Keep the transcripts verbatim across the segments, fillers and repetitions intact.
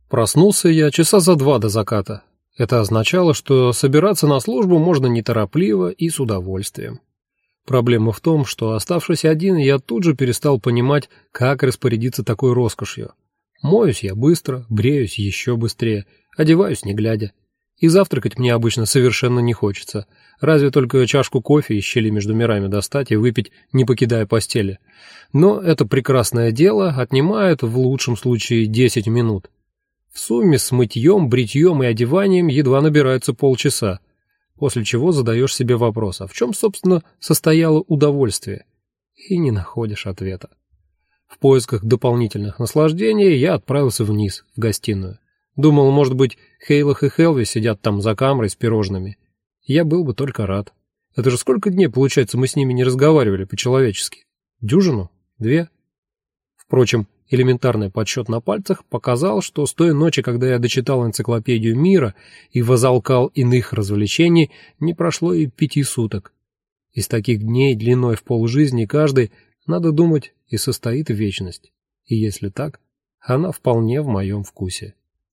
Проснулся я часа за два до заката. Это означало, что собираться на службу можно неторопливо и с удовольствием. Проблема в том, что, оставшись один, я тут же перестал понимать, как распорядиться такой роскошью. Моюсь я быстро, бреюсь еще быстрее, одеваюсь не глядя. И завтракать мне обычно совершенно не хочется, разве только чашку кофе из щели между мирами достать и выпить, не покидая постели. Но это прекрасное дело отнимает в лучшем случае десять минут. В сумме с мытьем, бритьем и одеванием едва набирается полчаса, после чего задаешь себе вопрос, а в чем, собственно, состояло удовольствие? И не находишь ответа. В поисках дополнительных наслаждений я отправился вниз, в гостиную. Думал, может быть, Хейлах и Хелви сидят там за камрой с пирожными. Я был бы только рад. Это же сколько дней, получается, мы с ними не разговаривали по-человечески? Дюжину? Две? Впрочем, элементарный подсчет на пальцах показал, что с той ночи, когда я дочитал энциклопедию мира и возалкал иных развлечений, не прошло и пяти суток. Из таких дней длиной в полжизни каждый, надо думать, и состоит вечность. И если так, она вполне в моем вкусе.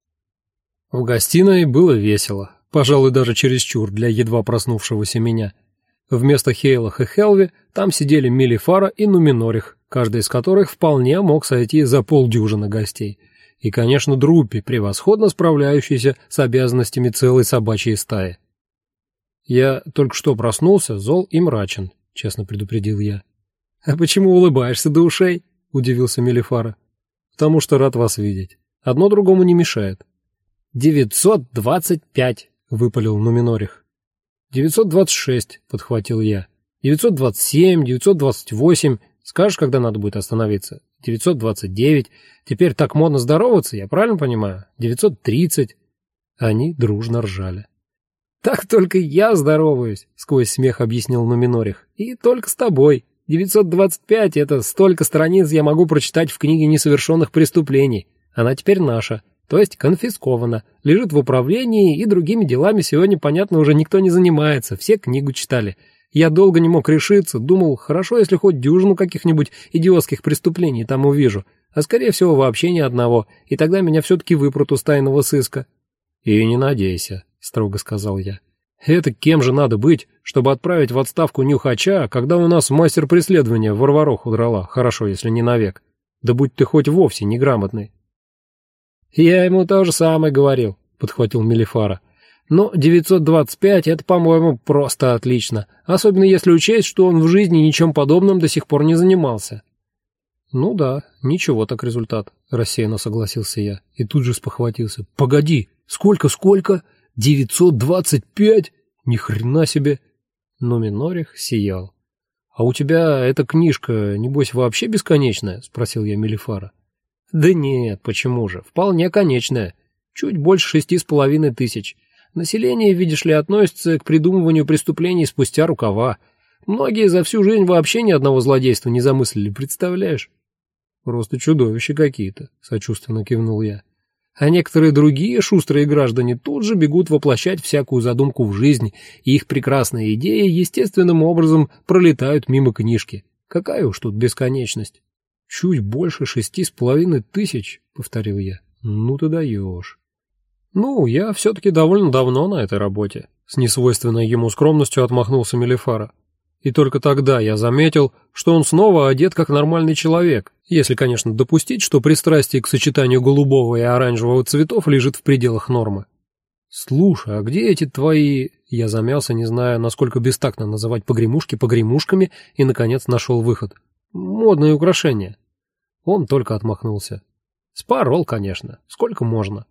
В гостиной было весело, пожалуй, даже чересчур для едва проснувшегося меня. Вместо Хейлах и Хелви там сидели Мелифара и Нуминорих, каждый из которых вполне мог сойти за полдюжины гостей. И, конечно, Друппи, превосходно справляющийся с обязанностями целой собачьей стаи. «Я только что проснулся, зол и мрачен», — честно предупредил я. «А почему улыбаешься до ушей?» — удивился Мелифара. «Потому что рад вас видеть. Одно другому не мешает». «Девятьсот двадцать пять», — выпалил Нуминорих. «Девятьсот двадцать шесть», — подхватил я. «Девятьсот двадцать семь, девятьсот двадцать восемь. Скажешь, когда надо будет остановиться? Девятьсот двадцать девять. Теперь так модно здороваться, я правильно понимаю? Девятьсот тридцать». Они дружно ржали. «Так только я здороваюсь», — сквозь смех объяснил Нуминорих. «И только с тобой. девятьсот двадцать пять — это столько страниц я могу прочитать в книге несовершенных преступлений. Она теперь наша, то есть конфискована, лежит в управлении, и другими делами сегодня, понятно, уже никто не занимается, все книгу читали. Я долго не мог решиться, думал, хорошо, если хоть дюжину каких-нибудь идиотских преступлений там увижу, а скорее всего вообще ни одного, и тогда меня все-таки выпрут из тайного сыска». «И не надейся», — строго сказал я. «Это кем же надо быть, чтобы отправить в отставку нюхача, когда у нас мастер преследования Варвароху драла, хорошо, если не навек? Да будь ты хоть вовсе неграмотный». «Я ему то же самое говорил», — подхватил Мелифара. «Но девятьсот двадцать пять — это, по-моему, просто отлично, особенно если учесть, что он в жизни ничем подобным до сих пор не занимался». «Ну да, ничего так результат», — рассеянно согласился я и тут же спохватился. «Погоди, сколько, сколько? девятьсот двадцать пять? Ни хрена себе!» Но Минорих сиял. «А у тебя эта книжка, небось, вообще бесконечная?» — спросил я Мелифара. «Да нет, почему же? Вполне конечная. Чуть больше шести с половиной тысяч. Население, видишь ли, относится к придумыванию преступлений спустя рукава. Многие за всю жизнь вообще ни одного злодейства не замыслили, представляешь?» «Просто чудовища какие-то», — сочувственно кивнул я. «А некоторые другие шустрые граждане тут же бегут воплощать всякую задумку в жизнь, и их прекрасные идеи естественным образом пролетают мимо книжки. Какая уж тут бесконечность?» «Чуть больше шести с половиной тысяч», — повторил я. «Ну ты даешь». «Ну, я все-таки довольно давно на этой работе», — с несвойственной ему скромностью отмахнулся Мелифара. И только тогда я заметил, что он снова одет как нормальный человек, если, конечно, допустить, что пристрастие к сочетанию голубого и оранжевого цветов лежит в пределах нормы. «Слушай, а где эти твои...» Я замялся, не зная, насколько бестактно называть погремушки погремушками, и, наконец, нашел выход. «Модные украшения». Он только отмахнулся. «Спорол, конечно. Сколько можно?»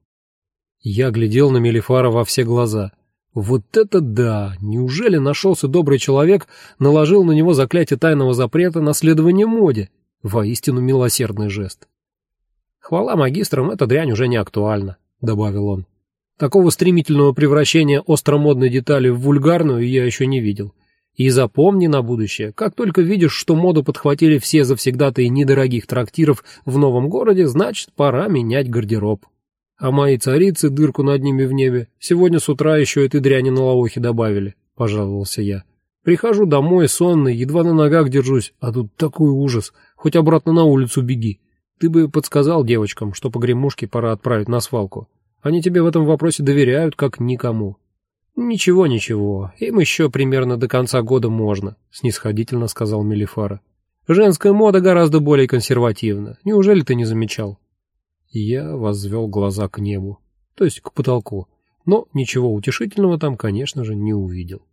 Я глядел на Мелифара во все глаза. Вот это да! Неужели нашелся добрый человек, наложил на него заклятие тайного запрета на следование моде? Воистину милосердный жест. «Хвала магистрам, эта дрянь уже не актуальна», — добавил он. «Такого стремительного превращения остромодной детали в вульгарную я еще не видел. И запомни на будущее, как только видишь, что моду подхватили все завсегдатаи недорогих трактиров в новом городе, значит, пора менять гардероб. А мои царицы дырку над ними в небе сегодня с утра еще этой дряни на лаохе добавили», — пожаловался я. «Прихожу домой сонный, едва на ногах держусь, а тут такой ужас, хоть обратно на улицу беги. Ты бы подсказал девочкам, что погремушки пора отправить на свалку. Они тебе в этом вопросе доверяют, как никому». «Ничего, ничего, им еще примерно до конца года можно», — снисходительно сказал Мелифара. «Женская мода гораздо более консервативна. Неужели ты не замечал?» Я возвел глаза к небу, то есть к потолку, но ничего утешительного там, конечно же, не увидел.